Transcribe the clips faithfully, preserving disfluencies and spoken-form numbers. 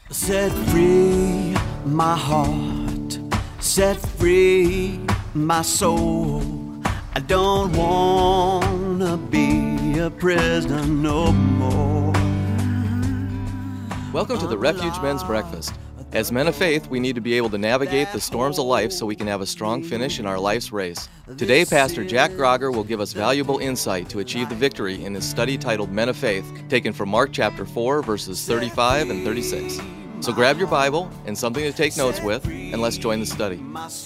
Set free my heart, set free my soul. I don't wanna be a prisoner no more. Welcome to the Refuge Men's Breakfast. As men of faith, we need to be able to navigate the storms of life so we can have a strong finish in our life's race. Today, Pastor Jack Grogger will give us valuable insight to achieve the victory in his study titled Men of Faith, taken from Mark chapter four, verses thirty-five and thirty-six. So grab your Bible and something to take notes with, and let's join the study.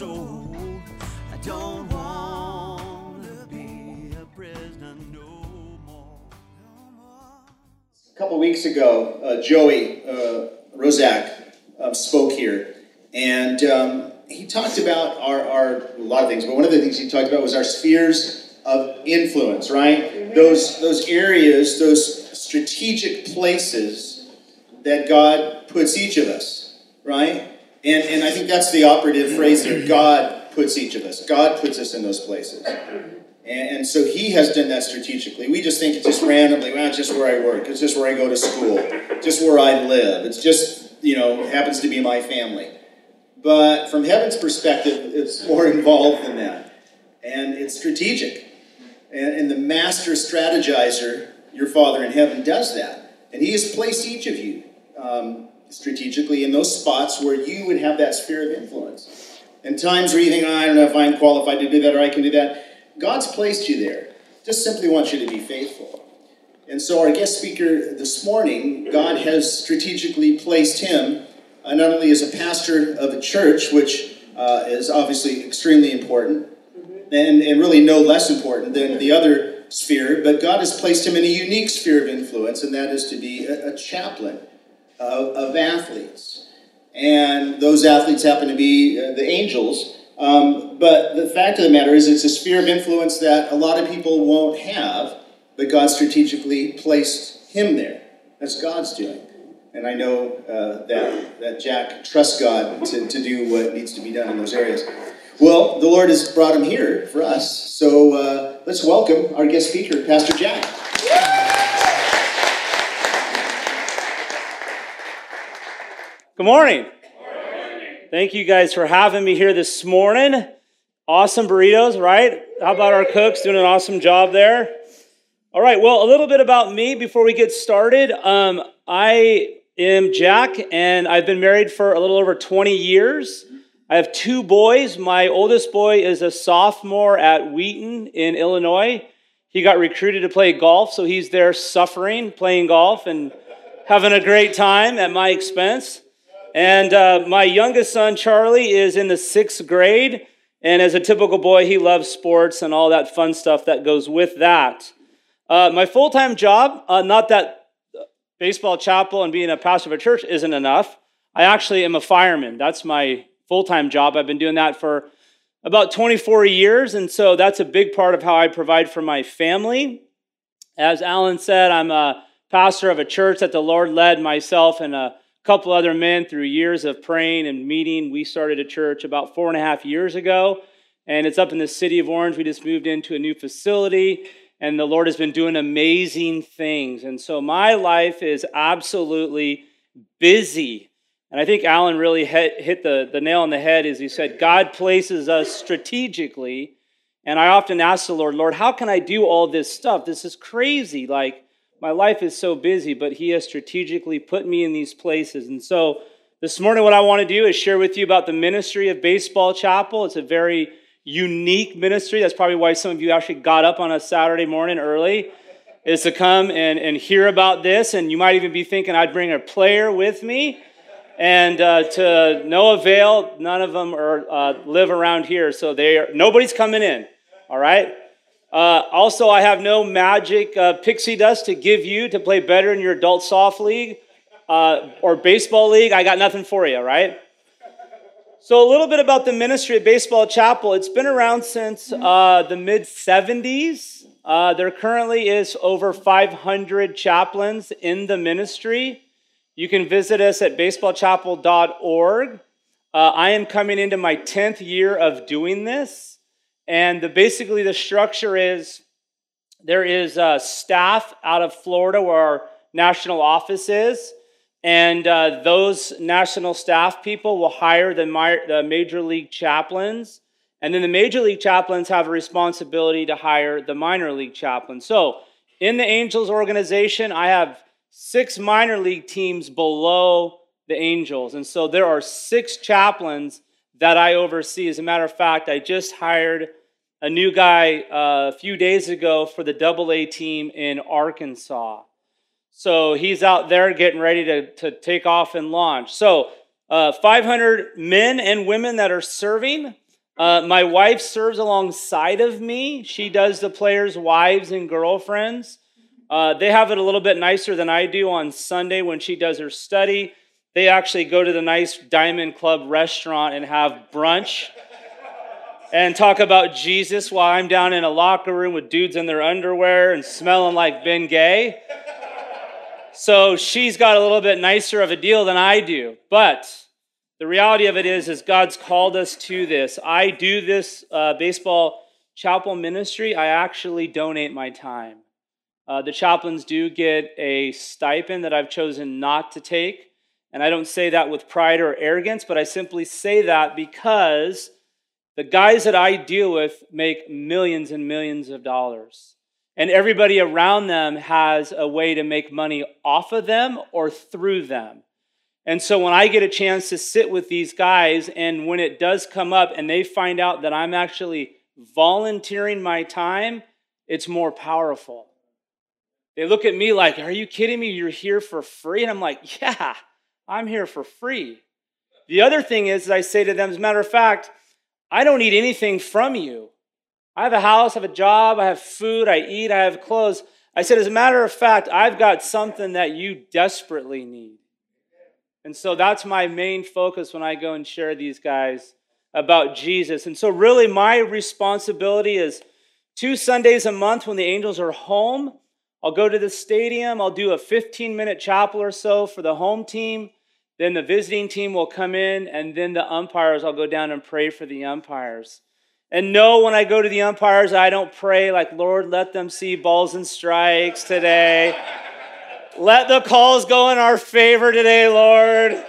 A couple weeks ago, uh, Joey uh, Rozak um, spoke here, and um, he talked about our, our, a lot of things, but one of the things he talked about was our spheres of influence, right? Mm-hmm. Those, those areas, those strategic places that God puts each of us, right? And, and I think that's the operative phrase there. God puts each of us. God puts us in those places. And, and so he has done that strategically. We just think it's just randomly, well, it's just where I work. It's just where I go to school. Just where I live. It's just, you know, happens to be my family. But from heaven's perspective, it's more involved than that. And it's strategic. And, and the master strategizer, your Father in heaven, does that. And he has placed each of you um, strategically in those spots where you would have that sphere of influence. And times where you think, oh, I don't know if I'm qualified to do that or I can do that. God's placed you there. Just simply wants you to be faithful. And so our guest speaker this morning, God has strategically placed him uh, not only as a pastor of a church, which uh, is obviously extremely important, and, and really no less important than the other sphere, but God has placed him in a unique sphere of influence, and that is to be a, a chaplain of, of athletes. And those athletes happen to be uh, the Angels. Um, but the fact of the matter is it's a sphere of influence that a lot of people won't have, but God strategically placed him there. That's God's doing. And I know uh, that, that Jack trusts God to, to do what needs to be done in those areas. Well, the Lord has brought him here for us, so uh, let's welcome our guest speaker, Pastor Jack. Good morning. Thank you guys for having me here this morning. Awesome burritos, right? How about our cooks doing an awesome job there? All right, well, a little bit about me before we get started. Um, I am Jack, and I've been married for a little over twenty years. I have two boys. My oldest boy is a sophomore at Wheaton in Illinois. He got recruited to play golf, so he's there suffering, playing golf, and having a great time at my expense. And uh, my youngest son, Charlie, is in the sixth grade. And as a typical boy, he loves sports and all that fun stuff that goes with that. Uh, my full-time job, uh, not that baseball chapel and being a pastor of a church isn't enough. I actually am a fireman. That's my full-time job. I've been doing that for about twenty-four years. And so that's a big part of how I provide for my family. As Alan said, I'm a pastor of a church that the Lord led myself and a couple other men through years of praying and meeting. We started a church about four and a half years ago, and it's up in the city of Orange. We just moved into a new facility, and the Lord has been doing amazing things. And so my life is absolutely busy. And I think Alan really hit, hit the, the nail on the head as he said, God places us strategically. And I often ask the Lord, Lord, how can I do all this stuff? This is crazy. Like, my life is so busy, but he has strategically put me in these places. And so this morning what I want to do is share with you about the ministry of Baseball Chapel. It's a very unique ministry. That's probably why some of you actually got up on a Saturday morning early, is to come and, and hear about this. And you might even be thinking I'd bring a player with me. And uh, to no avail, none of them are, uh, live around here. So they are, nobody's coming in, all right? Uh, also, I have no magic uh, pixie dust to give you to play better in your adult soft league uh, or baseball league. I got nothing for you, right? So a little bit about the ministry of Baseball Chapel. It's been around since uh, the mid seventies. Uh, there currently is over five hundred chaplains in the ministry. You can visit us at baseball chapel dot org. Uh, I am coming into my tenth year of doing this. And the, basically the structure is there is uh, staff out of Florida where our national office is. And uh, those national staff people will hire the, mi- the major league chaplains. And then the major league chaplains have a responsibility to hire the minor league chaplains. So in the Angels organization, I have six minor league teams below the Angels. And so there are six chaplains that I oversee. As a matter of fact, I just hired a new guy uh, a few days ago for the double A team in Arkansas. So he's out there getting ready to, to take off and launch. So uh, five hundred men and women that are serving. Uh, my wife serves alongside of me. She does the players' wives and girlfriends. Uh, they have it a little bit nicer than I do on Sunday when she does her study. They actually go to the nice Diamond Club restaurant and have brunch and talk about Jesus while I'm down in a locker room with dudes in their underwear and smelling like Ben Gay. So she's got a little bit nicer of a deal than I do. But the reality of it is, is God's called us to this. I do this uh, baseball chapel ministry. I actually donate my time. Uh, the chaplains do get a stipend that I've chosen not to take. And I don't say that with pride or arrogance, but I simply say that because the guys that I deal with make millions and millions of dollars. And everybody around them has a way to make money off of them or through them. And so when I get a chance to sit with these guys, and when it does come up and they find out that I'm actually volunteering my time, it's more powerful. They look at me like, are you kidding me? You're here for free? And I'm like, yeah, I'm here for free. The other thing is, I say to them, as a matter of fact, I don't need anything from you. I have a house, I have a job, I have food, I eat, I have clothes. I said, as a matter of fact, I've got something that you desperately need. And so that's my main focus when I go and share these guys about Jesus. And so really my responsibility is two Sundays a month when the Angels are home, I'll go to the stadium, I'll do a fifteen-minute chapel or so for the home team. Then the visiting team will come in, and then the umpires, I'll go down and pray for the umpires. And no, when I go to the umpires, I don't pray like, Lord, let them see balls and strikes today. Let the calls go in our favor today, Lord.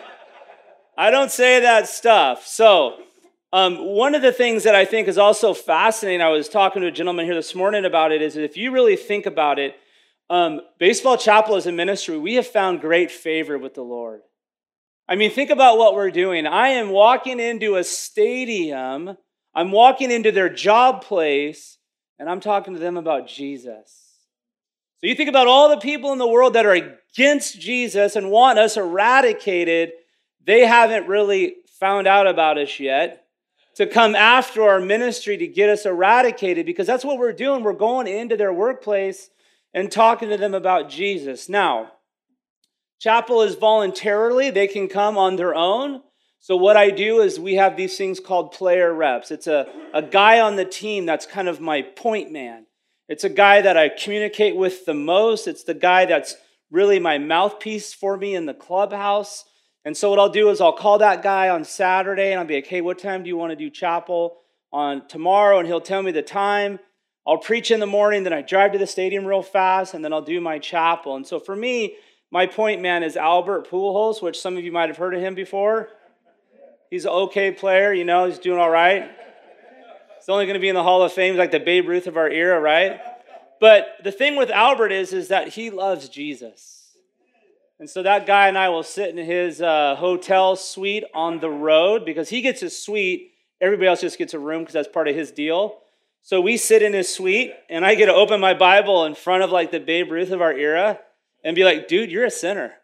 I don't say that stuff. So um, one of the things that I think is also fascinating, I was talking to a gentleman here this morning about it, is that if you really think about it, um, Baseball Chapel as a ministry, we have found great favor with the Lord. I mean, think about what we're doing. I am walking into a stadium, I'm walking into their job place, and I'm talking to them about Jesus. So you think about all the people in the world that are against Jesus and want us eradicated, they haven't really found out about us yet to come after our ministry to get us eradicated, because that's what we're doing. We're going into their workplace and talking to them about Jesus. Now, chapel is voluntarily. They can come on their own. So what I do is we have these things called player reps. It's a, a guy on the team that's kind of my point man. It's a guy that I communicate with the most. It's the guy that's really my mouthpiece for me in the clubhouse. And so what I'll do is I'll call that guy on Saturday and I'll be like, hey, what time do you want to do chapel on tomorrow? And he'll tell me the time. I'll preach in the morning, then I drive to the stadium real fast, and then I'll do my chapel. And so for me, my point man is Albert Pujols, which some of you might have heard of him before. He's an okay player, you know, he's doing all right. He's only going to be in the Hall of Fame, like the Babe Ruth of our era, right? But the thing with Albert is, is that he loves Jesus. And so that guy and I will sit in his uh, hotel suite on the road, because he gets his suite, everybody else just gets a room because that's part of his deal. So we sit in his suite, and I get to open my Bible in front of like the Babe Ruth of our era and be like, dude, you're a sinner.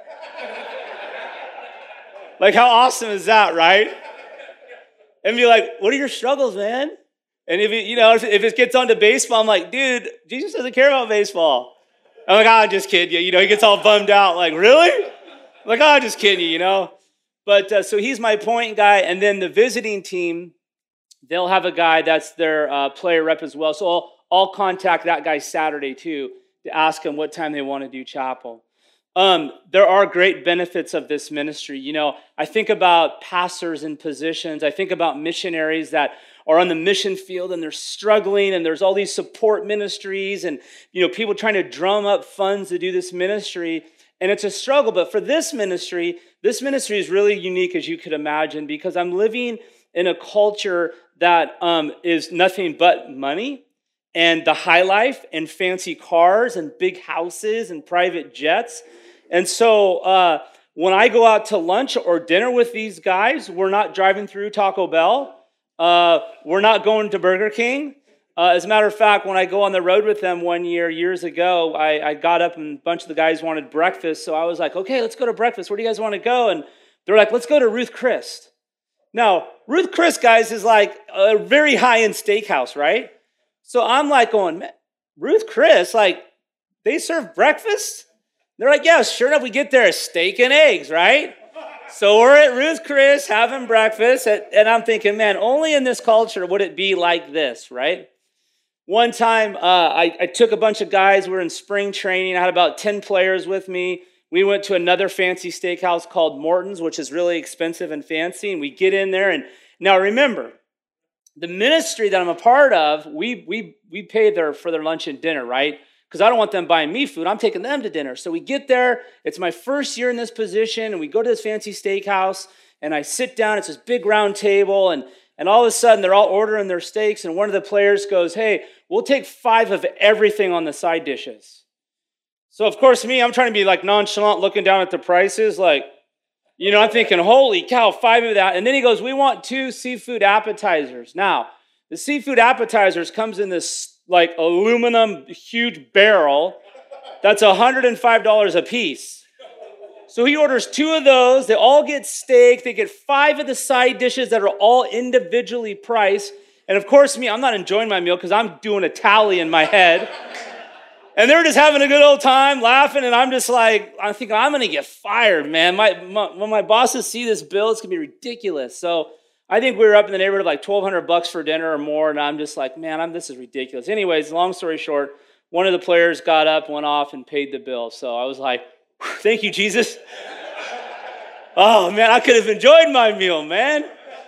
Like, how awesome is that, right? And be like, what are your struggles, man? And if it, you know, if it gets onto baseball, I'm like, dude, Jesus doesn't care about baseball. I'm like, oh, I'm just kidding you. You know, he gets all bummed out. Like, really? I'm like, oh, I'm just kidding you, you know? But uh, so he's my point guy. And then the visiting team, they'll have a guy that's their uh, player rep as well. So I'll, I'll contact that guy Saturday too to ask him what time they want to do chapel. Um, there are great benefits of this ministry. You know, I think about pastors in positions. I think about missionaries that are on the mission field and they're struggling, and there's all these support ministries and, you know, people trying to drum up funds to do this ministry. And it's a struggle. But for this ministry, this ministry is really unique, as you could imagine, because I'm living in a culture that um, is nothing but money and the high life and fancy cars and big houses and private jets. And so uh, when I go out to lunch or dinner with these guys, we're not driving through Taco Bell. Uh, we're not going to Burger King. Uh, as a matter of fact, when I go on the road with them one year, years ago, I, I got up and a bunch of the guys wanted breakfast. So I was like, okay, let's go to breakfast. Where do you guys want to go? And they're like, let's go to Ruth Chris. Now, Ruth Chris, guys, is like a very high-end steakhouse, right? So I'm like going, man, Ruth Chris, like, they serve breakfast? They're like, yeah, sure enough, we get there, steak and eggs, right? So we're at Ruth Chris having breakfast, and I'm thinking, man, only in this culture would it be like this, right? One time, uh, I, I took a bunch of guys, we were in spring training, I had about ten players with me. We went to another fancy steakhouse called Morton's, which is really expensive and fancy, and we get in there, and now remember, the ministry that I'm a part of, we we we pay their for their lunch and dinner, right? Because I don't want them buying me food. I'm taking them to dinner. So we get there. It's my first year in this position, and we go to this fancy steakhouse, and I sit down. It's this big round table, and, and all of a sudden, they're all ordering their steaks, and one of the players goes, hey, we'll take five of everything on the side dishes. So, of course, me, I'm trying to be like nonchalant, looking down at the prices, like, you know, I'm thinking, holy cow, five of that. And then he goes, we want two seafood appetizers. Now, the seafood appetizers comes in this like aluminum huge barrel that's one hundred five dollars a piece. So he orders two of those. They all get steak. They get five of the side dishes that are all individually priced. And of course, me, I'm not enjoying my meal because I'm doing a tally in my head. And they're just having a good old time, laughing, and I'm just like, I'm thinking, I'm going to get fired, man. My, my when my bosses see this bill, it's going to be ridiculous. So I think we were up in the neighborhood of like twelve hundred bucks for dinner or more, and I'm just like, man, I'm, this is ridiculous. Anyways, long story short, one of the players got up, went off, and paid the bill. So I was like, thank you, Jesus. Oh, man, I could have enjoyed my meal, man.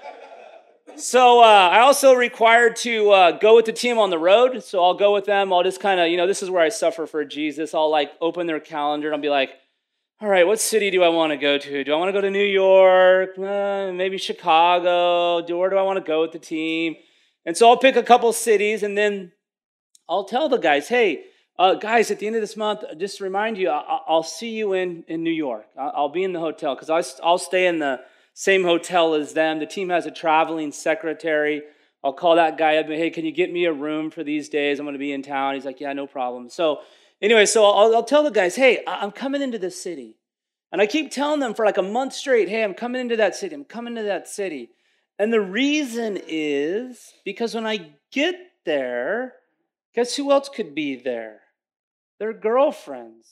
So uh, I also required to uh, go with the team on the road. So I'll go with them. I'll just kind of, you know, this is where I suffer for Jesus. I'll like open their calendar and I'll be like, all right, what city do I want to go to? Do I want to go to New York? Uh, maybe Chicago? Do, where do I want to go with the team? And so I'll pick a couple cities, and then I'll tell the guys, hey, uh, guys, at the end of this month, just to remind you, I- I'll see you in, in New York. I'll be in the hotel because I'll stay in the same hotel as them. The team has a traveling secretary. I'll call that guy up and, hey, can you get me a room for these days? I'm going to be in town. He's like, yeah, no problem. So anyway, so I'll, I'll tell the guys, hey, I'm coming into this city. And I keep telling them for like a month straight, hey, I'm coming into that city. I'm coming to that city. And the reason is because when I get there, guess who else could be there? Their girlfriends.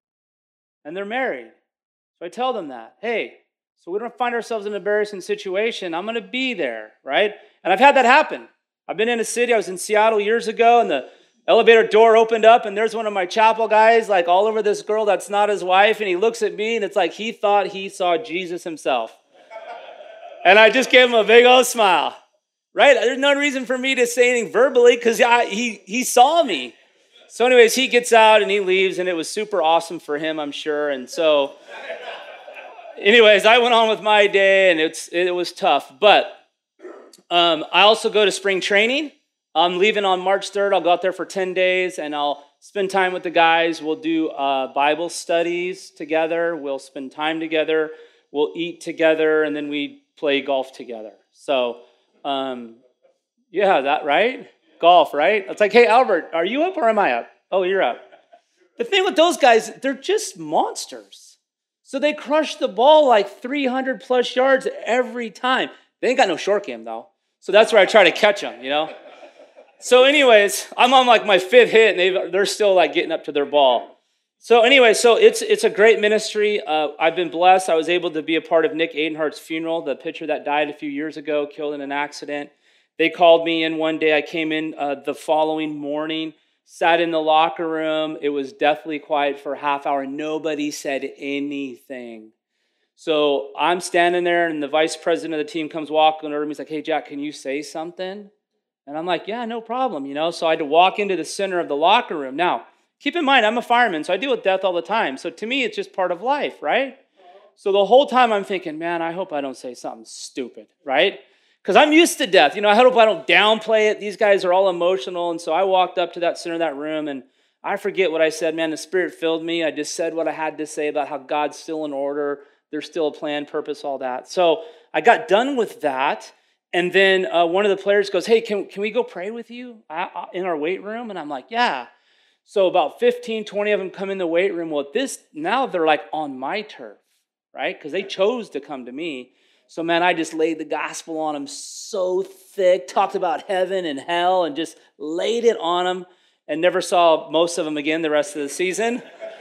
And they're married. So I tell them that, hey, so we don't find ourselves in an embarrassing situation. I'm going to be there, right? And I've had that happen. I've been in a city. I was in Seattle years ago, and the elevator door opened up, and there's one of my chapel guys, like all over this girl that's not his wife, and he looks at me, and it's like he thought he saw Jesus himself. And I just gave him a big old smile, right? There's no reason for me to say anything verbally because he, he saw me. So anyways, he gets out, and he leaves, and it was super awesome for him, I'm sure. And so anyways, I went on with my day, and it's it was tough. But um, I also go to spring training. I'm leaving on March third. I'll go out there for ten days, and I'll spend time with the guys. We'll do uh, Bible studies together. We'll spend time together. We'll eat together, and then we play golf together. So, um, yeah, that right? Golf, right? It's like, hey, Albert, are you up or am I up? Oh, you're up. The thing with those guys, they're just monsters. So they crush the ball like three hundred plus yards every time. They ain't got no short game, though. So that's where I try to catch them, you know? So anyways, I'm on like my fifth hit, and they they're still like getting up to their ball. So anyway, so it's it's a great ministry. Uh, I've been blessed. I was able to be a part of Nick Adenhart's funeral, the pitcher that died a few years ago, killed in an accident. They called me in one day. I came in uh, the following morning, sat in the locker room. It was deathly quiet for a half hour. Nobody said anything. So I'm standing there, and the vice president of the team comes walking over to me. He's like, hey, Jack, can you say something? And I'm like, yeah, no problem, you know. So I had to walk into the center of the locker room. Now, Keep in mind, I'm a fireman, so I deal with death all the time. So to me, it's just part of life, right? So the whole time I'm thinking, man, I hope I don't say something stupid, right? Because I'm used to death. You know, I hope I don't downplay it. These guys are all emotional. And so I walked up to that center of that room, and I forget what I said. Man, the Spirit filled me. I just said what I had to say about how God's still in order. There's still a plan, purpose, all that. So I got done with that. And then uh, one of the players goes, hey, can, can we go pray with you in our weight room? And I'm like, yeah. So about fifteen, twenty of them come in the weight room. Well, this now they're like on my turf, right? Because they chose to come to me. So, man, I just laid the gospel on them so thick, talked about heaven and hell, and just laid it on them, and never saw most of them again the rest of the season.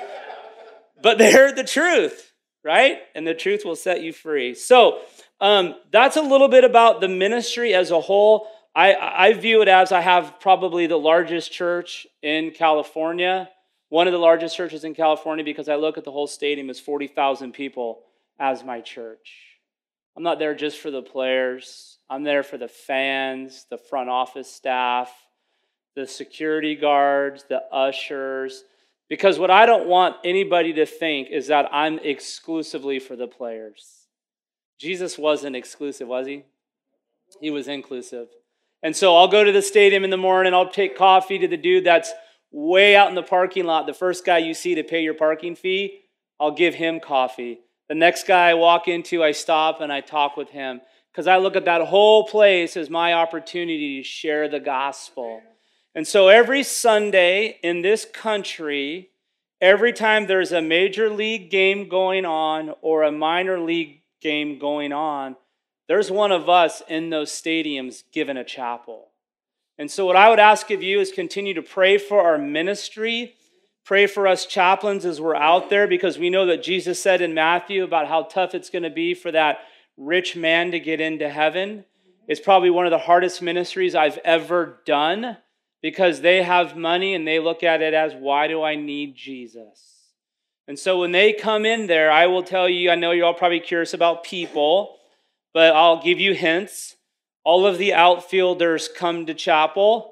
But they heard the truth, right? And the truth will set you free. So um, that's a little bit about the ministry as a whole. I, I view it as I have probably the largest church in California, one of the largest churches in California, because I look at the whole stadium as forty thousand people as my church. I'm not there just for the players. I'm there for the fans, the front office staff, the security guards, the ushers, because what I don't want anybody to think is that I'm exclusively for the players. Jesus wasn't exclusive, was he? He was inclusive. And so I'll go to the stadium in the morning, I'll take coffee to the dude that's way out in the parking lot, the first guy you see to pay your parking fee, I'll give him coffee. The next guy I walk into, I stop and I talk with him, because I look at that whole place as my opportunity to share the gospel. And so every Sunday in this country, every time there's a major league game going on or a minor league game going on, there's one of us in those stadiums giving a chapel. And so what I would ask of you is continue to pray for our ministry. Pray for us chaplains as we're out there, because we know that Jesus said in Matthew about how tough it's going to be for that rich man to get into heaven. It's probably one of the hardest ministries I've ever done, because they have money and they look at it as, why do I need Jesus? And so when they come in there, I will tell you, I know you're all probably curious about people, but I'll give you hints. All of the outfielders come to chapel.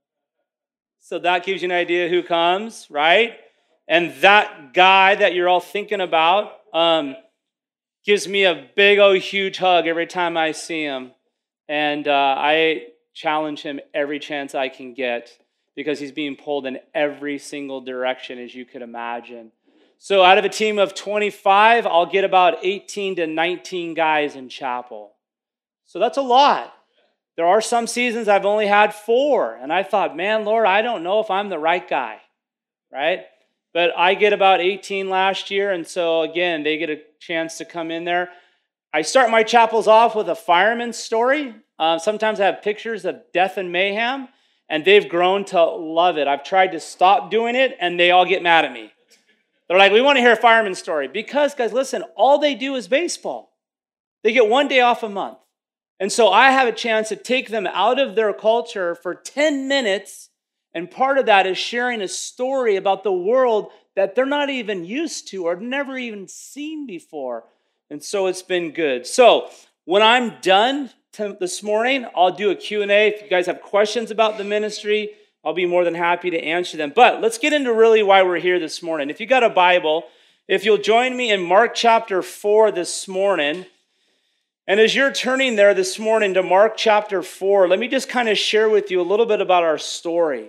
So that gives you an idea who comes, right? And that guy that you're all thinking about um, gives me a big, oh, huge hug every time I see him. And uh, I challenge him every chance I can get, because he's being pulled in every single direction, as you could imagine. So out of a team of twenty-five, I'll get about eighteen to nineteen guys in chapel. So that's a lot. There are some seasons I've only had four, and I thought, man, Lord, I don't know if I'm the right guy, right? But I get about eighteen last year, and so again, they get a chance to come in there. I start my chapels off with a fireman's story. Uh, sometimes I have pictures of death and mayhem, and they've grown to love it. I've tried to stop doing it, and they all get mad at me. They're like, we want to hear a fireman's story. Because, guys, listen, all they do is baseball. They get one day off a month. And so I have a chance to take them out of their culture for ten minutes, and part of that is sharing a story about the world that they're not even used to or never even seen before. And so it's been good. So when I'm done t- this morning, I'll do a Q and A. If you guys have questions about the ministry, I'll be more than happy to answer them. But let's get into really why we're here this morning. If you got a Bible, if you'll join me in Mark chapter four this morning. And as you're turning there this morning to Mark chapter four, let me just kind of share with you a little bit about our story.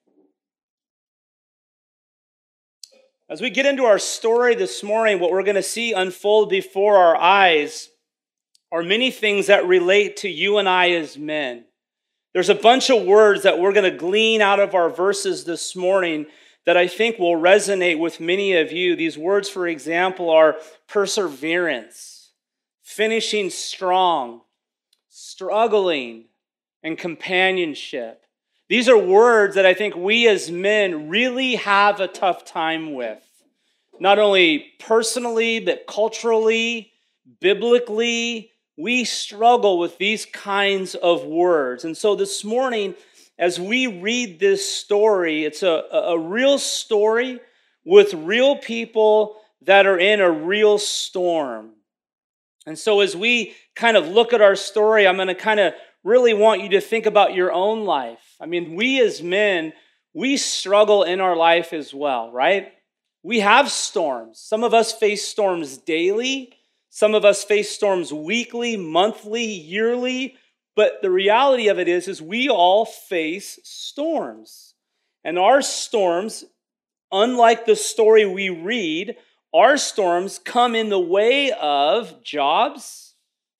As we get into our story this morning, what we're going to see unfold before our eyes are many things that relate to you and I as men. There's a bunch of words that we're going to glean out of our verses this morning that I think will resonate with many of you. These words, for example, are perseverance, finishing strong, struggling, and companionship. These are words that I think we as men really have a tough time with. Not only personally, but culturally, biblically, we struggle with these kinds of words. And so this morning, as we read this story, it's a, a real story with real people that are in a real storm. And so as we kind of look at our story, I'm going to kind of really want you to think about your own life. I mean, we as men, we struggle in our life as well, right? We have storms. Some of us face storms daily. Some of us face storms weekly, monthly, yearly. But the reality of it is, is we all face storms. And our storms, unlike the story we read, our storms come in the way of jobs,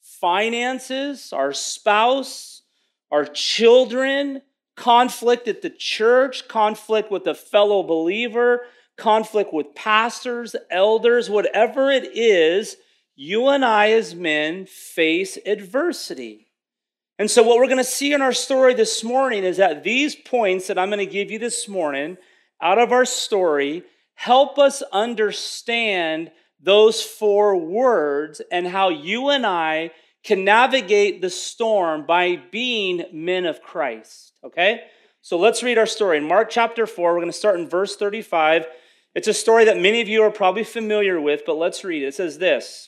finances, our spouse, our children, conflict at the church, conflict with a fellow believer, conflict with pastors, elders, whatever it is, you and I as men face adversity. And so what we're going to see in our story this morning is that these points that I'm going to give you this morning out of our story help us understand those four words and how you and I can navigate the storm by being men of Christ, okay? So let's read our story. In Mark chapter four, we're going to start in verse thirty-five. It's a story that many of you are probably familiar with, but let's read it. It says this,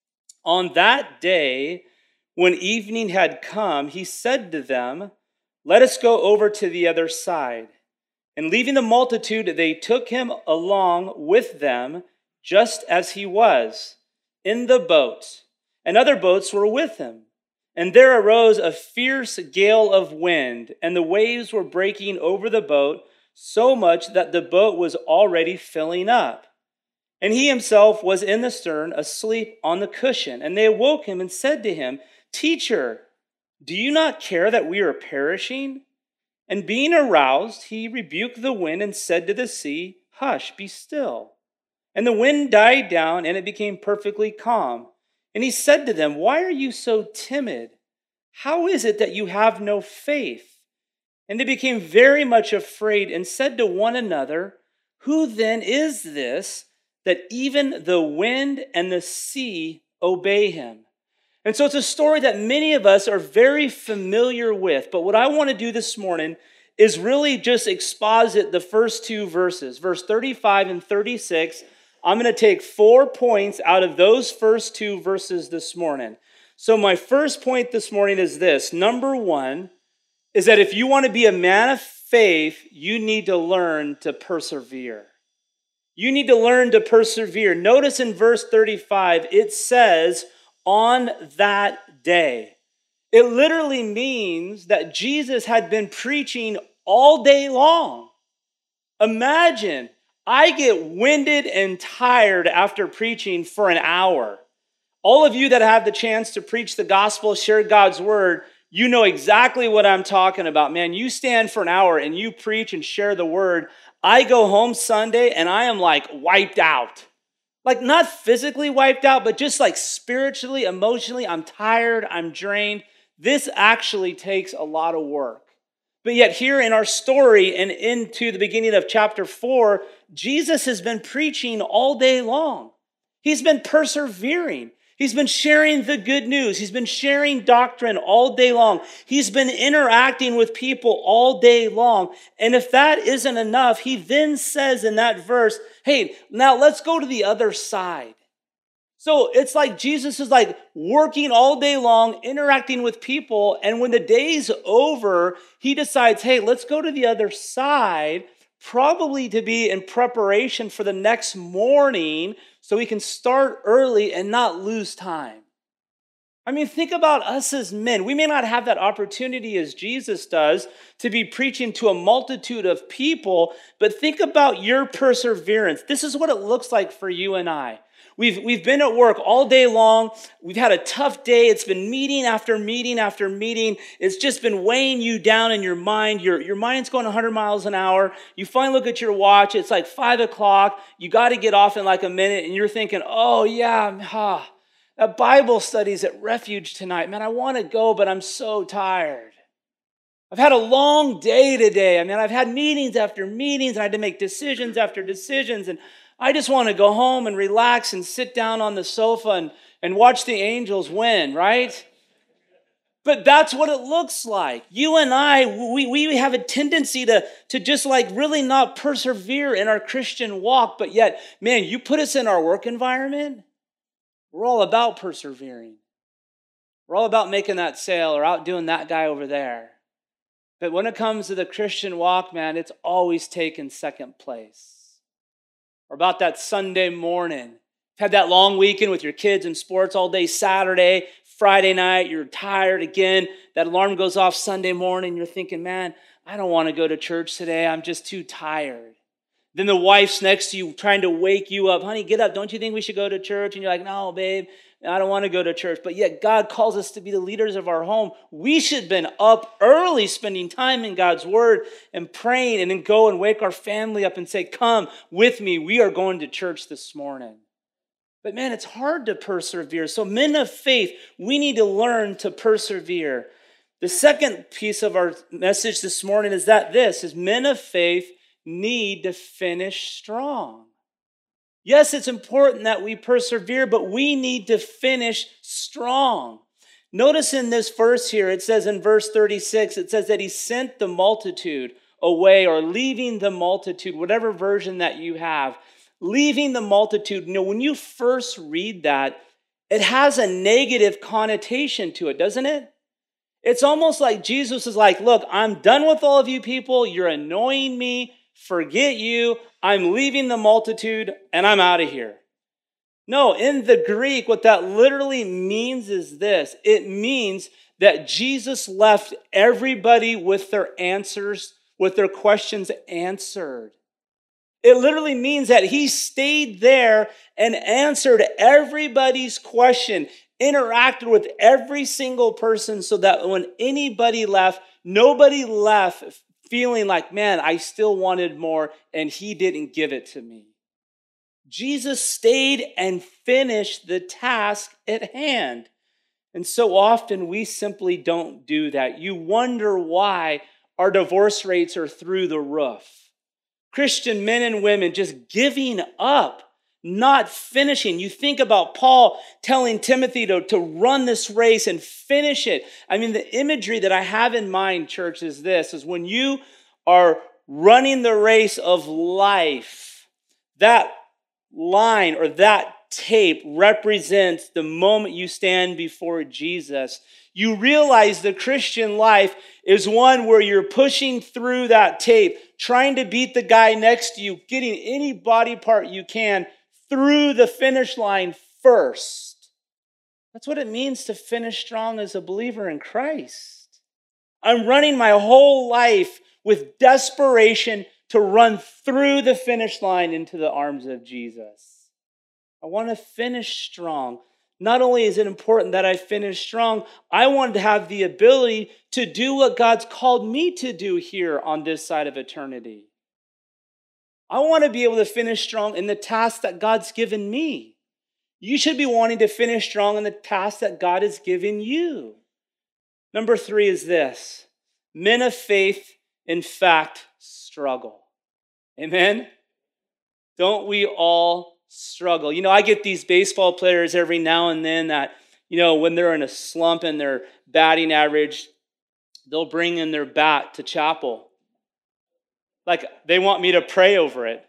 "On that day, when evening had come, he said to them, 'Let us go over to the other side.' And leaving the multitude, they took him along with them, just as he was, in the boat. And other boats were with him. And there arose a fierce gale of wind, and the waves were breaking over the boat, so much that the boat was already filling up. And he himself was in the stern, asleep on the cushion. And they awoke him and said to him, 'Teacher, do you not care that we are perishing?' And being aroused, he rebuked the wind and said to the sea, 'Hush, be still.' And the wind died down, and it became perfectly calm. And he said to them, 'Why are you so timid? How is it that you have no faith?' And they became very much afraid and said to one another, 'Who then is this that even the wind and the sea obey him?'" And so it's a story that many of us are very familiar with. But what I want to do this morning is really just exposit the first two verses, verse thirty-five and thirty-six. I'm going to take four points out of those first two verses this morning. So my first point this morning is this. Number one is that if you want to be a man of faith, you need to learn to persevere. You need to learn to persevere. Notice in verse thirty-five, it says, "On that day." It literally means that Jesus had been preaching all day long. Imagine, I get winded and tired after preaching for an hour. All of you that have the chance to preach the gospel, share God's word, you know exactly what I'm talking about. Man, you stand for an hour and you preach and share the word. I go home Sunday and I am like wiped out. Like not physically wiped out, but just like spiritually, emotionally, I'm tired, I'm drained. This actually takes a lot of work. But yet here in our story and into the beginning of chapter four, Jesus has been preaching all day long. He's been persevering. He's been sharing the good news. He's been sharing doctrine all day long. He's been interacting with people all day long. And if that isn't enough, he then says in that verse, hey, now let's go to the other side. So it's like Jesus is like working all day long, interacting with people. And when the day's over, he decides, hey, let's go to the other side, probably to be in preparation for the next morning so we can start early and not lose time. I mean, think about us as men. We may not have that opportunity as Jesus does to be preaching to a multitude of people, but think about your perseverance. This is what it looks like for you and I. We've, we've been at work all day long. We've had a tough day. It's been meeting after meeting after meeting. It's just been weighing you down in your mind. Your, your mind's going one hundred miles an hour. You finally look at your watch. It's like five o'clock. You got to get off in like a minute. And you're thinking, oh, yeah, ah, that Bible study's at Refuge tonight. Man, I want to go, but I'm so tired. I've had a long day today. I mean, I've had meetings after meetings, and I had to make decisions after decisions, and I just want to go home and relax and sit down on the sofa and, and watch the Angels win, right? But that's what it looks like. You and I, we, we have a tendency to, to just like really not persevere in our Christian walk. But yet, man, you put us in our work environment, we're all about persevering. We're all about making that sale or outdoing that guy over there. But when it comes to the Christian walk, man, it's always taken second place. Or about that Sunday morning. Had that long weekend with your kids in sports all day Saturday, Friday night, you're tired again. That alarm goes off Sunday morning. You're thinking, man, I don't want to go to church today. I'm just too tired. Then the wife's next to you trying to wake you up. Honey, get up. Don't you think we should go to church? And you're like, no, babe, I don't want to go to church. But yet God calls us to be the leaders of our home. We should have been up early spending time in God's word and praying and then go and wake our family up and say, come with me. We are going to church this morning. But man, it's hard to persevere. So men of faith, we need to learn to persevere. The second piece of our message this morning is that this is men of faith need to finish strong. Yes, it's important that we persevere, but we need to finish strong. Notice in this verse here, it says in verse thirty-six, it says that he sent the multitude away, or leaving the multitude, whatever version that you have. Leaving the multitude, you know, when you first read that, it has a negative connotation to it, doesn't it? It's almost like Jesus is like, look, I'm done with all of you people. You're annoying me. Forget you. I'm leaving the multitude and I'm out of here. No, in the Greek, what that literally means is this. It means that Jesus left everybody with their answers, with their questions answered. It literally means that he stayed there and answered everybody's question, interacted with every single person so that when anybody left, nobody left feeling like, man, I still wanted more and he didn't give it to me. Jesus stayed and finished the task at hand. And so often we simply don't do that. You wonder why our divorce rates are through the roof. Christian men and women just giving up, not finishing. You think about Paul telling Timothy to, to run this race and finish it. I mean, the imagery that I have in mind, church, is this, is when you are running the race of life, that line or that tape represents the moment you stand before Jesus. You realize the Christian life is one where you're pushing through that tape, trying to beat the guy next to you, getting any body part you can through the finish line first. That's what it means to finish strong as a believer in Christ. I'm running my whole life with desperation to run through the finish line into the arms of Jesus. I want to finish strong. Not only is it important that I finish strong, I want to have the ability to do what God's called me to do here on this side of eternity. I want to be able to finish strong in the task that God's given me. You should be wanting to finish strong in the task that God has given you. Number three is this. Men of faith, in fact, struggle. Amen? Don't we all struggle? You know, I get these baseball players every now and then that, you know, when they're in a slump and their batting average, they'll bring in their bat to chapel. Like, they want me to pray over it.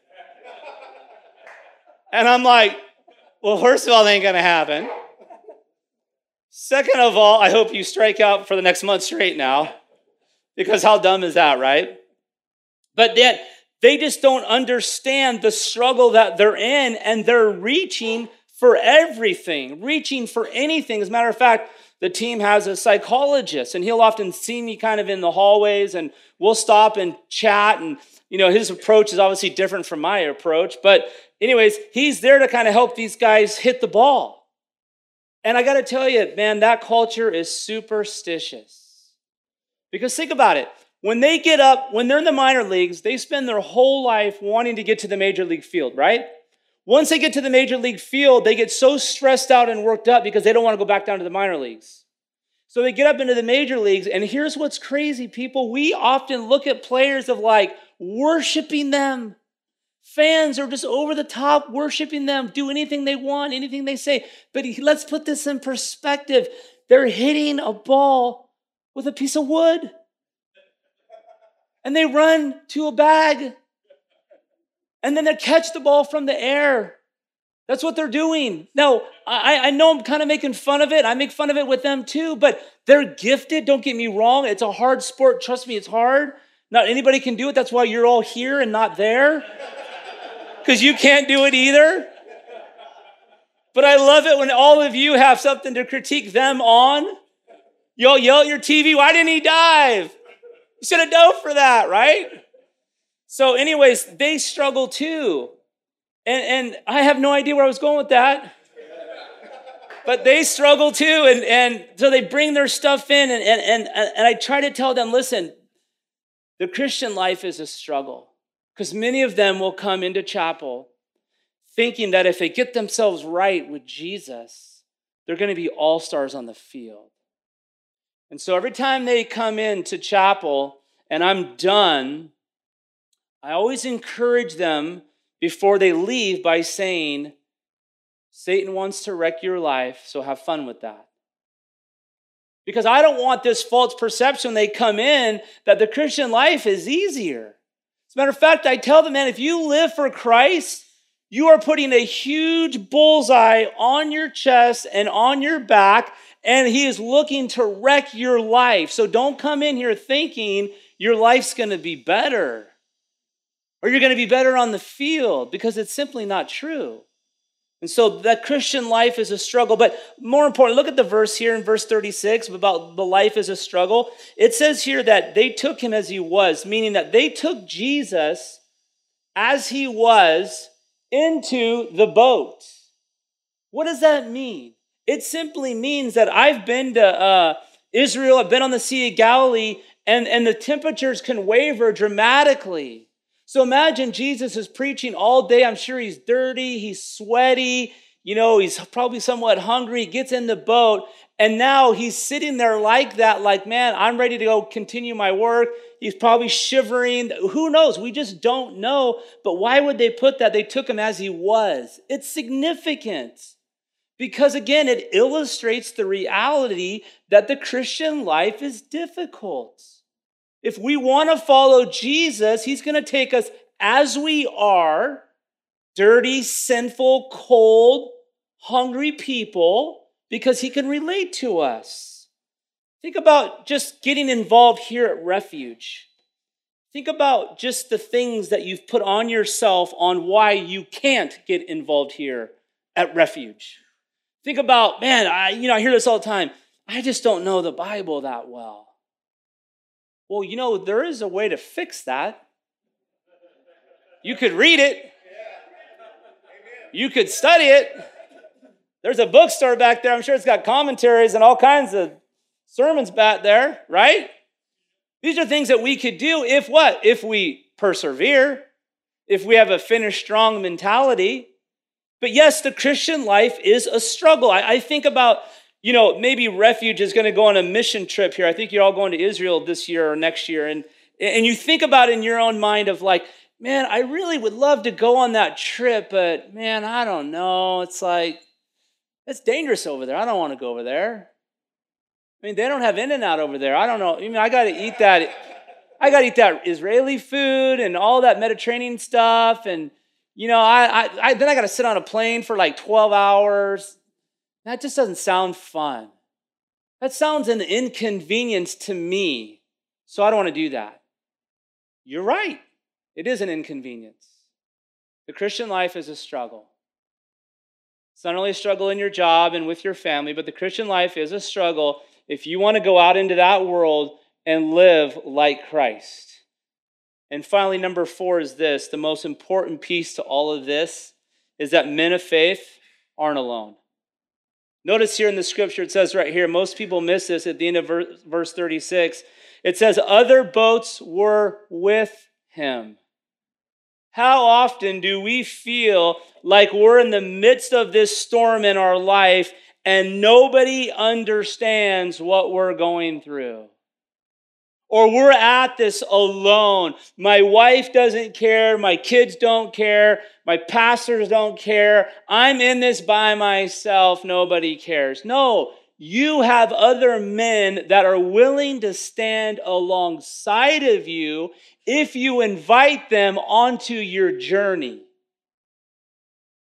And I'm like, well, first of all, it ain't going to happen. Second of all, I hope you strike out for the next month straight now. Because how dumb is that, right? But then they just don't understand the struggle that they're in, and they're reaching for everything, reaching for anything. As a matter of fact, the team has a psychologist, and he'll often see me kind of in the hallways, and we'll stop and chat. And, you know, his approach is obviously different from my approach. But anyways, he's there to kind of help these guys hit the ball. And I got to tell you, man, that culture is superstitious. Because think about it. When they get up, when they're in the minor leagues, they spend their whole life wanting to get to the major league field, right? Once they get to the major league field, they get so stressed out and worked up because they don't want to go back down to the minor leagues. So they get up into the major leagues, and here's what's crazy, people. We often look at players of like worshiping them. Fans are just over the top worshiping them, do anything they want, anything they say. But let's put this in perspective. They're hitting a ball with a piece of wood. And they run to a bag. And then they catch the ball from the air. That's what they're doing. Now, I, I know I'm kind of making fun of it. I make fun of it with them too, but they're gifted. Don't get me wrong. It's a hard sport. Trust me, it's hard. Not anybody can do it. That's why you're all here and not there, because you can't do it either. But I love it when all of you have something to critique them on. Y'all yell at your T V, why didn't he dive? You should have dove for that, right? So anyways, they struggle too. And, and I have no idea where I was going with that. But they struggle too. And, and so they bring their stuff in. And, and, and, and I try to tell them, listen, the Christian life is a struggle. Because many of them will come into chapel thinking that if they get themselves right with Jesus, they're going to be all-stars on the field. And so every time they come into chapel and I'm done, I always encourage them before they leave by saying, Satan wants to wreck your life, so have fun with that. Because I don't want this false perception when they come in that the Christian life is easier. As a matter of fact, I tell them, man, if you live for Christ, you are putting a huge bullseye on your chest and on your back, and he is looking to wreck your life. So don't come in here thinking your life's going to be better or you're going to be better on the field, because it's simply not true. And so that Christian life is a struggle. But more important, look at the verse here in verse thirty-six about the life is a struggle. It says here that they took him as he was, meaning that they took Jesus as he was into the boat. What does that mean? It simply means that I've been to uh, Israel, I've been on the Sea of Galilee, and, and the temperatures can waver dramatically. So imagine Jesus is preaching all day. I'm sure he's dirty, he's sweaty, you know, he's probably somewhat hungry. He gets in the boat, and now he's sitting there like that, like, man, I'm ready to go continue my work. He's probably shivering. Who knows? We just don't know. But why would they put that? They took him as he was. It's significant because, again, it illustrates the reality that the Christian life is difficult. If we want to follow Jesus, he's going to take us as we are, dirty, sinful, cold, hungry people, because he can relate to us. Think about just getting involved here at Refuge. Think about just the things that you've put on yourself on why you can't get involved here at Refuge. Think about, man, I, you know, I hear this all the time. I just don't know the Bible that well. Well, you know, there is a way to fix that. You could read it. You could study it. There's a bookstore back there. I'm sure it's got commentaries and all kinds of sermons back there, right? These are things that we could do if what? If we persevere, if we have a finish strong mentality. But yes, the Christian life is a struggle. I, I think about, you know, maybe Refuge is going to go on a mission trip here. I think you're all going to Israel this year or next year. And, and you think about in your own mind of like, man, I really would love to go on that trip, but man, I don't know. It's like, it's dangerous over there. I don't want to go over there. I mean, they don't have In-N-Out over there. I don't know. I mean, I got to eat that. I got to eat that Israeli food and all that Mediterranean stuff. And, you know, I, I, I then I got to sit on a plane for like twelve hours. That just doesn't sound fun. That sounds an inconvenience to me. So I don't want to do that. You're right. It is an inconvenience. The Christian life is a struggle. It's not only a struggle in your job and with your family, but the Christian life is a struggle if you want to go out into that world and live like Christ. And finally, number four is this. The most important piece to all of this is that men of faith aren't alone. Notice here in the scripture, it says right here, most people miss this at the end of verse thirty-six. It says, other boats were with him. How often do we feel like we're in the midst of this storm in our life and nobody understands what we're going through? Or we're at this alone. My wife doesn't care. My kids don't care. My pastors don't care. I'm in this by myself. Nobody cares. No, you have other men that are willing to stand alongside of you if you invite them onto your journey.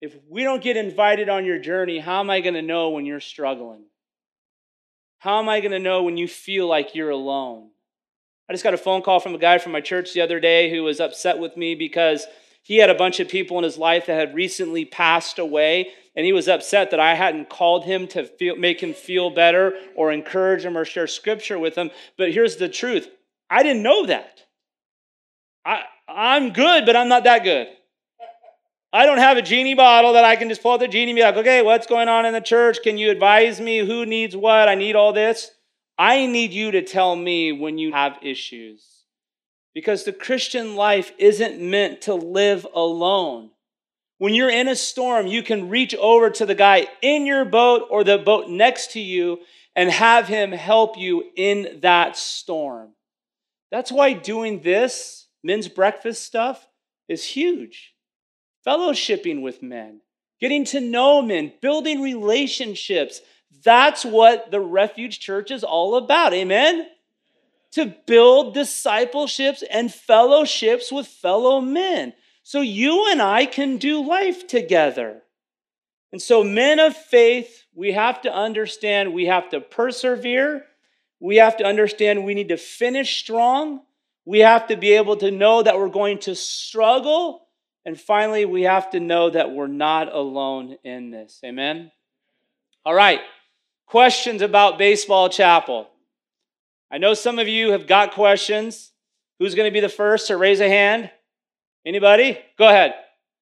If we don't get invited on your journey, how am I going to know when you're struggling? How am I going to know when you feel like you're alone? I just got a phone call from a guy from my church the other day who was upset with me because he had a bunch of people in his life that had recently passed away, and he was upset that I hadn't called him to feel, make him feel better or encourage him or share scripture with him. But here's the truth. I didn't know that. I, I'm good, but I'm not that good. I don't have a genie bottle that I can just pull out the genie and be like, okay, what's going on in the church? Can you advise me? Who needs what? I need all this. I need you to tell me when you have issues. Because the Christian life isn't meant to live alone. When you're in a storm, you can reach over to the guy in your boat or the boat next to you and have him help you in that storm. That's why doing this men's breakfast stuff is huge. Fellowshipping with men, getting to know men, building relationships. That's what the Refuge Church is all about. Amen? To build discipleships and fellowships with fellow men. So you and I can do life together. And so men of faith, we have to understand we have to persevere. We have to understand we need to finish strong. We have to be able to know that we're going to struggle. And finally, we have to know that we're not alone in this. Amen? All right. Questions about Baseball Chapel. I know some of you have got questions. Who's going to be the first to raise a hand? Anybody? Go ahead.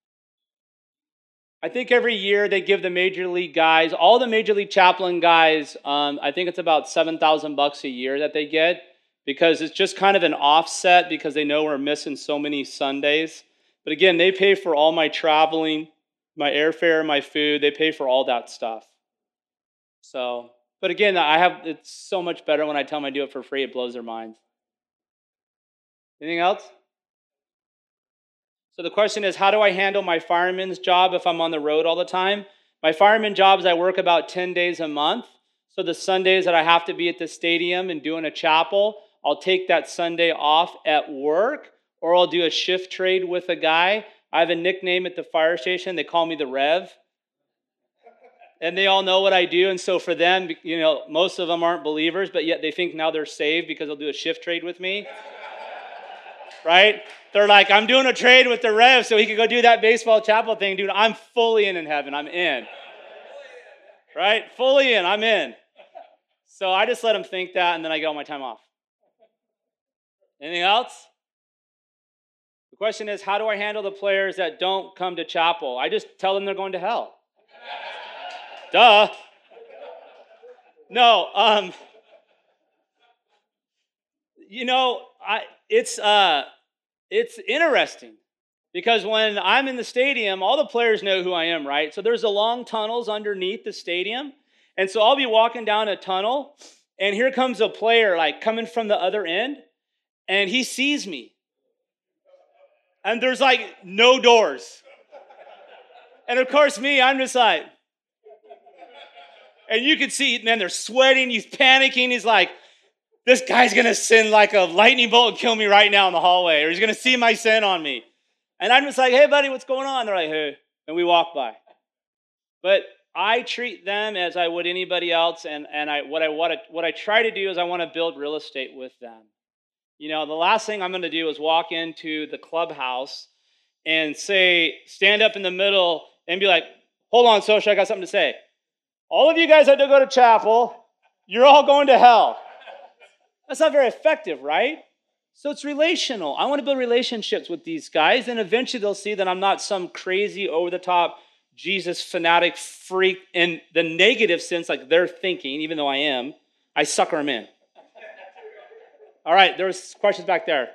I think every year they give the major league guys, all the major league chaplain guys, um, I think it's about seven thousand bucks a year that they get because it's just kind of an offset because they know we're missing so many Sundays. But again, they pay for all my traveling, my airfare, my food. They pay for all that stuff. So, but again, I have, it's so much better when I tell them I do it for free. It blows their minds. Anything else? So the question is, how do I handle my fireman's job if I'm on the road all the time? My fireman job is I work about ten days a month. So the Sundays that I have to be at the stadium and doing a chapel, I'll take that Sunday off at work. Or I'll do a shift trade with a guy. I have a nickname at the fire station. They call me the Rev. And they all know what I do. And so for them, you know, most of them aren't believers, but yet they think now they're saved because they'll do a shift trade with me. Right? They're like, I'm doing a trade with the Rev so he can go do that baseball chapel thing. Dude, I'm fully in in heaven. I'm in. Right? Fully in. I'm in. So I just let them think that, and then I get all my time off. Anything else? The question is, how do I handle the players that don't come to chapel? I just tell them they're going to hell. Duh. No, um, you know, I it's uh, it's interesting because when I'm in the stadium, all the players know who I am, right? So there's the long tunnels underneath the stadium, and so I'll be walking down a tunnel, and here comes a player like coming from the other end, and he sees me. And there's like no doors. And of course me, I'm just like, and you can see, man, they're sweating, he's panicking, he's like, this guy's gonna send like a lightning bolt and kill me right now in the hallway, or he's gonna see my sin on me. And I'm just like, hey buddy, what's going on? They're like, hey, and we walk by. But I treat them as I would anybody else, and, and I what I what I, what I try to do is I want to build real estate with them. You know, the last thing I'm going to do is walk into the clubhouse and say, stand up in the middle and be like, hold on, Social, I got something to say. All of you guys had to go to chapel. You're all going to hell. That's not very effective, right? So it's relational. I want to build relationships with these guys, and eventually they'll see that I'm not some crazy, over-the-top Jesus fanatic freak in the negative sense, like they're thinking, even though I am. I sucker them in. All right, there's questions back there.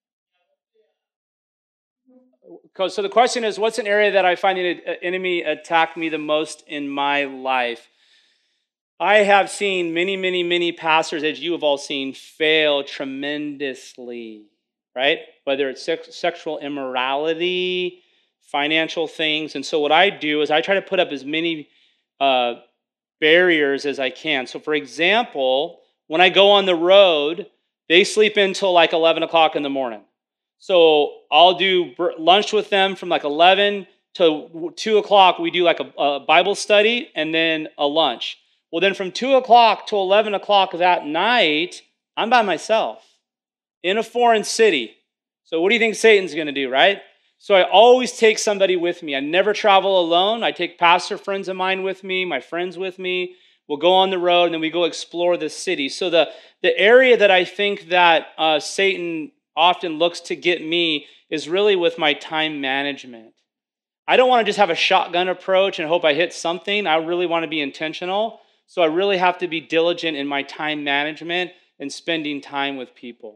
So the question is, what's an area that I find the enemy attack me the most in my life? I have seen many, many, many pastors, as you have all seen, fail tremendously, right? Whether it's sex- sexual immorality, financial things. And so what I do is I try to put up as many uh, barriers as I can. So for example, when I go on the road, they sleep until like eleven o'clock in the morning. So I'll do lunch with them from like eleven to two o'clock, we do like a, a Bible study and then a lunch. Well, then from two o'clock to eleven o'clock that night, I'm by myself in a foreign city. So what do you think Satan's going to do, right? So I always take somebody with me. I never travel alone. I take pastor friends of mine with me, my friends with me. We'll go on the road, and then we go explore the city. So the, the area that I think that uh, Satan often looks to get me is really with my time management. I don't want to just have a shotgun approach and hope I hit something. I really want to be intentional. So I really have to be diligent in my time management and spending time with people.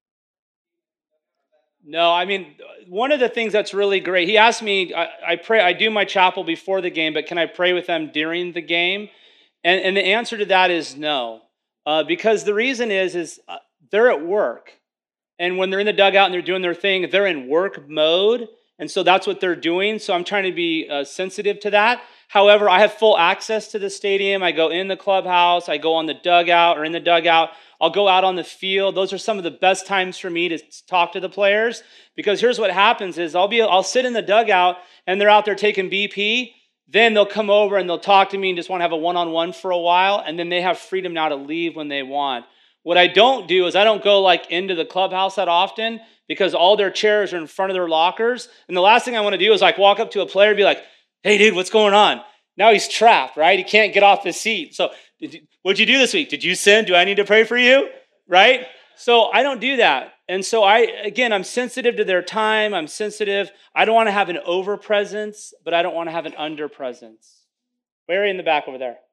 No, I mean, one of the things that's really great, he asked me, I, I pray, I do my chapel before the game, but can I pray with them during the game? And, and the answer to that is no. Uh, because the reason is, is uh, they're at work. And when they're in the dugout and they're doing their thing, they're in work mode. And so that's what they're doing. So I'm trying to be uh, sensitive to that. However, I have full access to the stadium. I go in the clubhouse. I go on the dugout or in the dugout. I'll go out on the field. Those are some of the best times for me to talk to the players, because here's what happens is I'll be I'll sit in the dugout and they're out there taking B P. Then they'll come over and they'll talk to me and just want to have a one-on-one for a while, and then they have freedom now to leave when they want. What I don't do is I don't go like into the clubhouse that often, because all their chairs are in front of their lockers. And the last thing I want to do is like walk up to a player and be like, "Hey, dude, what's going on?" Now he's trapped, right? He can't get off his seat. So did you, what'd you do this week? Did you sin? Do I need to pray for you? Right? So I don't do that. And so I, again, I'm sensitive to their time. I'm sensitive. I don't want to have an over presence, but I don't want to have an under presence. Barry in the back over there.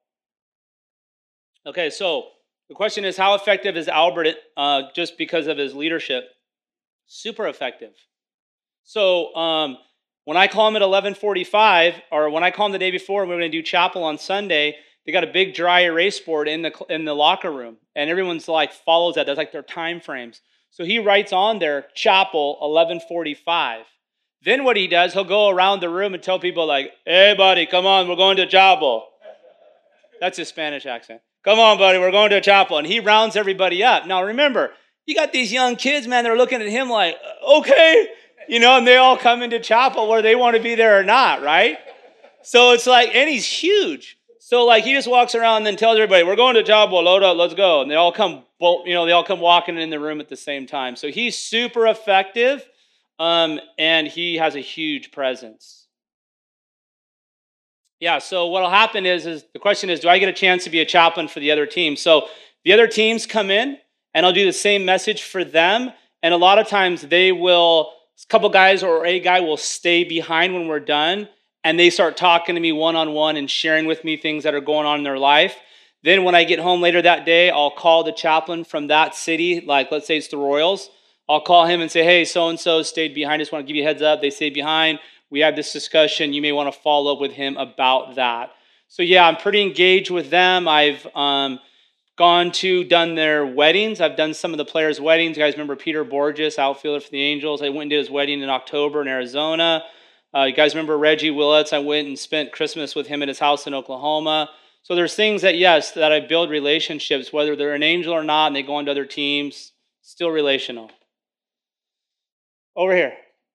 Okay, so the question is, how effective is Albert uh, just because of his leadership? Super effective. So um, when I call him at eleven forty-five, or when I call him the day before and we're going to do chapel on Sunday, they got a big dry erase board in the in the locker room, and everyone's like follows that. That's like their time frames. So he writes on there, chapel eleven forty-five. Then what he does, he'll go around the room and tell people like, "Hey, buddy, come on, we're going to chapel." That's his Spanish accent. "Come on, buddy, we're going to chapel." And he rounds everybody up. Now, remember, you got these young kids, man, they're looking at him like, okay, you know, and they all come into chapel whether they want to be there or not, right? So it's like, and he's huge. So like he just walks around and then tells everybody, "We're going to chapel, load up, let's go." And they all come, you know, they all come walking in the room at the same time. So he's super effective, um, and he has a huge presence. Yeah, so what'll happen is, is the question is, do I get a chance to be a chaplain for the other team? So the other teams come in, and I'll do the same message for them. And a lot of times they will, a couple guys or a guy will stay behind when we're done, and they start talking to me one-on-one and sharing with me things that are going on in their life. Then when I get home later that day, I'll call the chaplain from that city, like let's say it's the Royals. I'll call him and say, "Hey, so-and-so stayed behind. I just want to give you a heads up. They stayed behind. We had this discussion. You may want to follow up with him about that." So yeah, I'm pretty engaged with them. I've um, gone to, done their weddings. I've done some of the players' weddings. You guys remember Peter Borges, outfielder for the Angels? I went and did his wedding in October in Arizona. Uh, you guys remember Reggie Willets? I went and spent Christmas with him at his house in Oklahoma. So there's things that, yes, that I build relationships, whether they're an Angel or not, and they go on to other teams, still relational. Over here.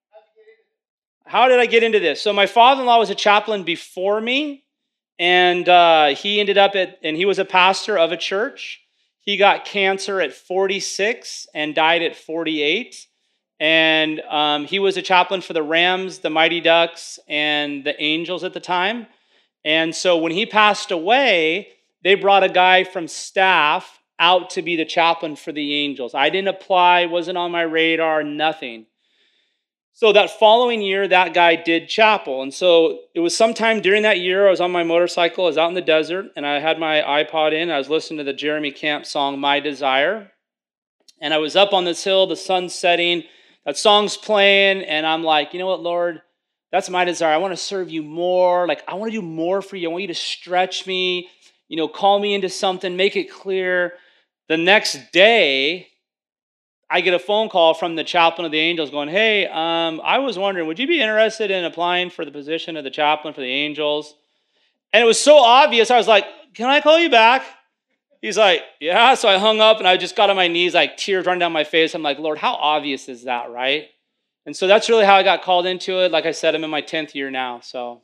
How did I get into this? So my father-in-law was a chaplain before me, and uh, he ended up at, and he was a pastor of a church. He got cancer at forty-six and died at forty-eight. And um, he was a chaplain for the Rams, the Mighty Ducks, and the Angels at the time. And so when he passed away, they brought a guy from staff out to be the chaplain for the Angels. I didn't apply, wasn't on my radar, nothing. So that following year, that guy did chapel. And so it was sometime during that year, I was on my motorcycle, I was out in the desert, and I had my iPod in, I was listening to the Jeremy Camp song, "My Desire." And I was up on this hill, the sun's setting, that song's playing, and I'm like, you know what, Lord, that's my desire. I want to serve you more. Like, I want to do more for you. I want you to stretch me, you know, call me into something, make it clear. The next day, I get a phone call from the chaplain of the Angels going, "Hey, um, I was wondering, would you be interested in applying for the position of the chaplain for the Angels?" And it was so obvious, I was like, "Can I call you back?" He's like, "Yeah." So I hung up and I just got on my knees, like tears running down my face. I'm like, "Lord, how obvious is that, right?" And so that's really how I got called into it. Like I said, I'm in my tenth year now. So,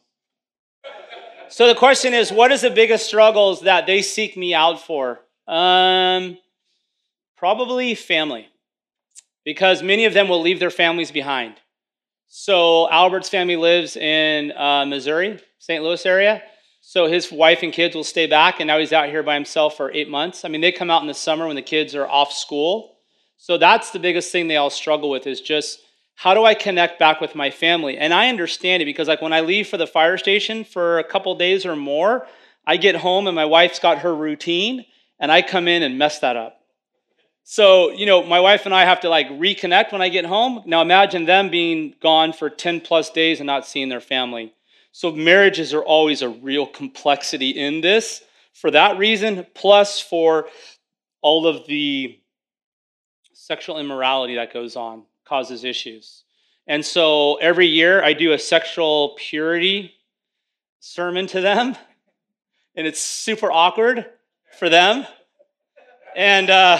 so the question is, what is the biggest struggles that they seek me out for? Um, probably family, because many of them will leave their families behind. So Albert's family lives in uh, Missouri, Saint Louis area. So his wife and kids will stay back, and now he's out here by himself for eight months. I mean, they come out in the summer when the kids are off school. So that's the biggest thing they all struggle with, is just, how do I connect back with my family? And I understand it, because like when I leave for the fire station for a couple days or more, I get home and my wife's got her routine, and I come in and mess that up. So, you know, my wife and I have to like reconnect when I get home. Now imagine them being gone for ten plus days and not seeing their family. So marriages are always a real complexity in this for that reason, plus for all of the sexual immorality that goes on, causes issues. And so every year I do a sexual purity sermon to them, and it's super awkward for them. And uh,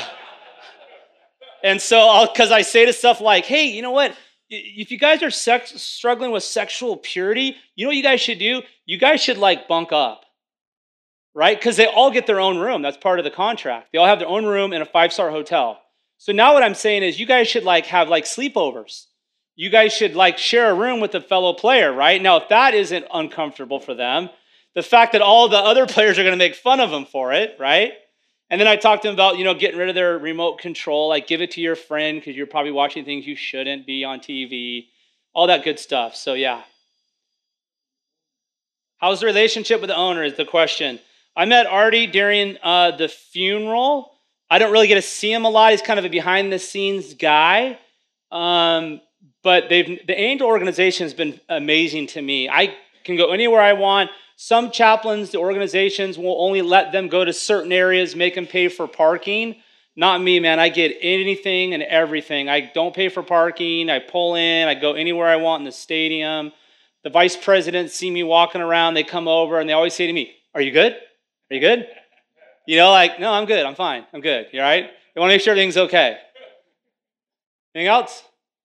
and so I'll, because I say to stuff like, hey, you know what? If you guys are sex, struggling with sexual purity, you know what you guys should do? You guys should like bunk up, right? Because they all get their own room. That's part of the contract. They all have their own room in a five-star hotel. So now what I'm saying is you guys should like have like sleepovers. You guys should like share a room with a fellow player, right? Now, if that isn't uncomfortable for them, the fact that all the other players are going to make fun of them for it, right? And then I talked to them about, you know, getting rid of their remote control, like give it to your friend because you're probably watching things you shouldn't be on T V, all that good stuff. So yeah. How's the relationship with the owner is the question. I met Artie during uh, the funeral. I don't really get to see him a lot. He's kind of a behind the scenes guy. Um, but they've the Angel organization has been amazing to me. I can go anywhere I want. Some chaplains, the organizations will only let them go to certain areas, make them pay for parking. Not me, man. I get anything and everything. I don't pay for parking. I pull in. I go anywhere I want in the stadium. The vice presidents see me walking around. They come over and they always say to me, "Are you good? Are you good?" You know, like, no, I'm good. I'm fine. I'm good. You all right? They want to make sure everything's okay. Anything else?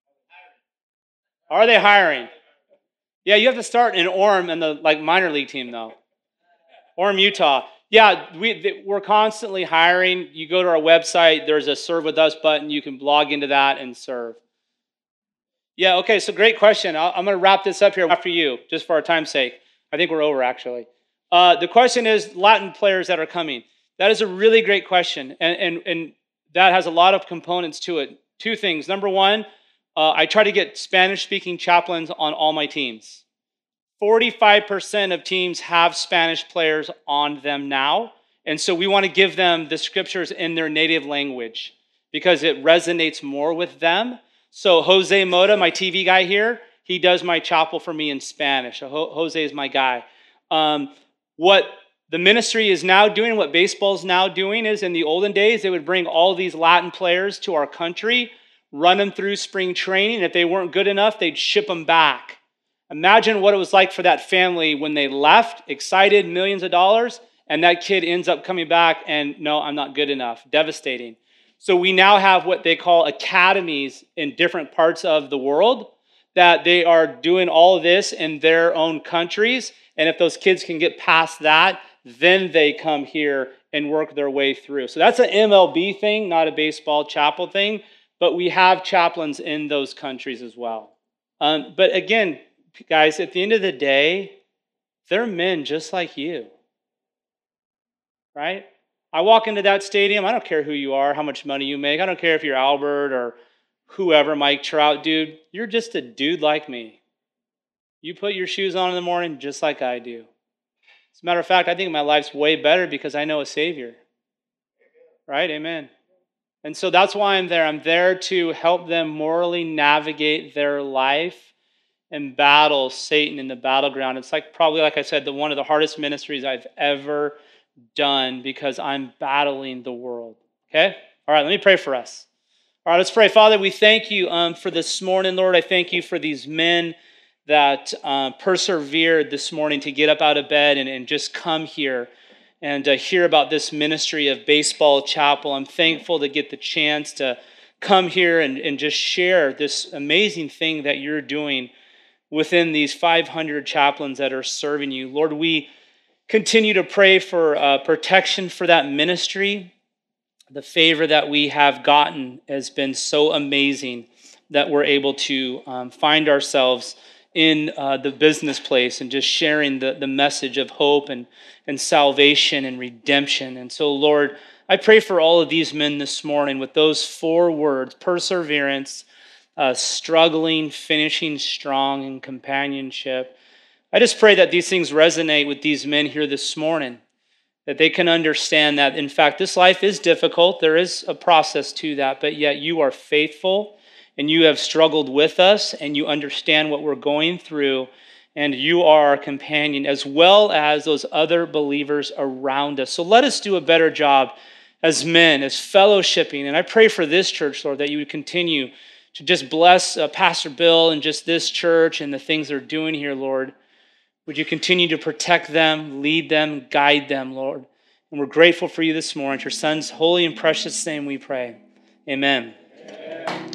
Are they hiring? Yeah, you have to start in Orem and the like minor league team though. Orem, Utah. Yeah, we we're constantly hiring. You go to our website. There's a Serve With Us button. You can log into that and serve. Yeah. Okay. So great question. I'll, I'm going to wrap this up here after you, just for our time's sake. I think we're over actually. Uh, the question is Latin players that are coming. That is a really great question, and and and that has a lot of components to it. Two things. Number one. Uh, I try to get Spanish-speaking chaplains on all my teams. forty-five percent of teams have Spanish players on them now, and so we want to give them the scriptures in their native language because it resonates more with them. So Jose Mota, my T V guy here, he does my chapel for me in Spanish. So Jose is my guy. Um, what the ministry is now doing, what baseball is now doing is in the olden days, they would bring all these Latin players to our country, run them through spring training. If they weren't good enough, they'd ship them back. Imagine what it was like for that family when they left, excited, millions of dollars, and that kid ends up coming back and, no, I'm not good enough. Devastating. So we now have what they call academies in different parts of the world that they are doing all of this in their own countries. And if those kids can get past that, then they come here and work their way through. So that's an M L B thing, not a baseball chapel thing. But we have chaplains in those countries as well. Um, but again, guys, at the end of the day, they're men just like you, right? I walk into that stadium. I don't care who you are, how much money you make. I don't care if you're Albert or whoever, Mike Trout, dude. You're just a dude like me. You put your shoes on in the morning just like I do. As a matter of fact, I think my life's way better because I know a Savior, right? Amen. And so that's why I'm there. I'm there to help them morally navigate their life and battle Satan in the battleground. It's like probably, like I said, the one of the hardest ministries I've ever done because I'm battling the world. Okay? All right, let me pray for us. All right, let's pray. Father, we thank you um, for this morning, Lord. I thank you for these men that uh, persevered this morning to get up out of bed and, and just come here and uh, hear about this ministry of Baseball Chapel. I'm thankful to get the chance to come here and, and just share this amazing thing that you're doing within these five hundred chaplains that are serving you. Lord, we continue to pray for uh, protection for that ministry. The favor that we have gotten has been so amazing that we're able to um, find ourselves in uh, the business place and just sharing the, the message of hope and, and salvation and redemption. And so, Lord, I pray for all of these men this morning with those four words: perseverance, uh, struggling, finishing strong, and companionship. I just pray that these things resonate with these men here this morning, that they can understand that, in fact, this life is difficult. There is a process to that, but yet you are faithful, and you have struggled with us, and you understand what we're going through, and you are our companion, as well as those other believers around us. So let us do a better job as men, as fellowshipping. And I pray for this church, Lord, that you would continue to just bless uh, Pastor Bill and just this church and the things they're doing here, Lord. Would you continue to protect them, lead them, guide them, Lord? And we're grateful for you this morning. In your Son's holy and precious name we pray. Amen. Amen.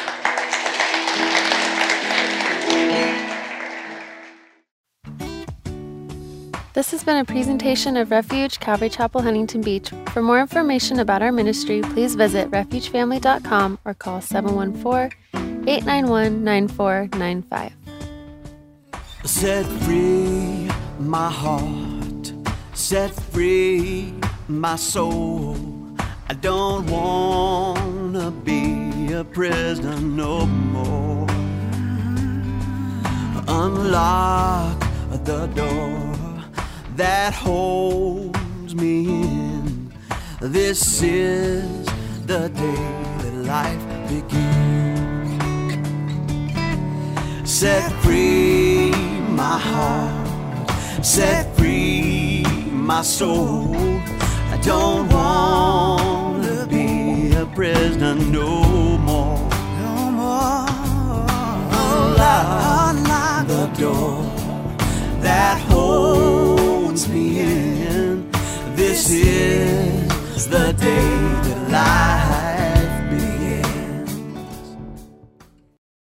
This has been a presentation of Refuge Calvary Chapel, Huntington Beach. For more information about our ministry, please visit refuge family dot com or call seven one four, eight nine one, nine four nine five. Set free my heart, set free my soul. I don't wanna be a prisoner no more. Unlock the door that holds me in. This is the day that life begins. Set free my heart, set free my soul. I don't want